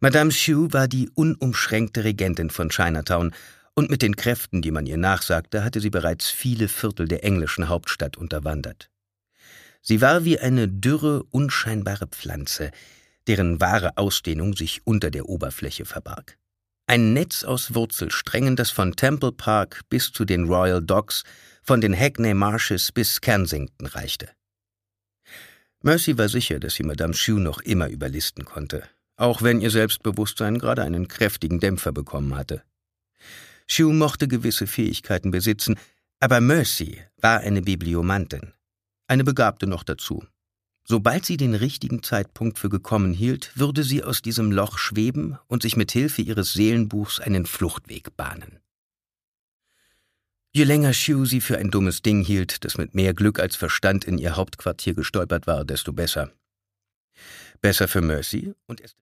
Madame Xu war die unumschränkte Regentin von Chinatown, und mit den Kräften, die man ihr nachsagte, hatte sie bereits viele Viertel der englischen Hauptstadt unterwandert. Sie war wie eine dürre, unscheinbare Pflanze, deren wahre Ausdehnung sich unter der Oberfläche verbarg. Ein Netz aus Wurzelsträngen, das von Temple Park bis zu den Royal Docks, von den Hackney Marshes bis Kensington reichte. Mercy war sicher, dass sie Madame Xu noch immer überlisten konnte, auch wenn ihr Selbstbewusstsein gerade einen kräftigen Dämpfer bekommen hatte. Xu mochte gewisse Fähigkeiten besitzen, aber Mercy war eine Bibliomantin, eine Begabte noch dazu. Sobald sie den richtigen Zeitpunkt für gekommen hielt, würde sie aus diesem Loch schweben und sich mit Hilfe ihres Seelenbuchs einen Fluchtweg bahnen. Je länger Xu sie für ein dummes Ding hielt, das mit mehr Glück als Verstand in ihr Hauptquartier gestolpert war, desto besser. Besser für Mercy und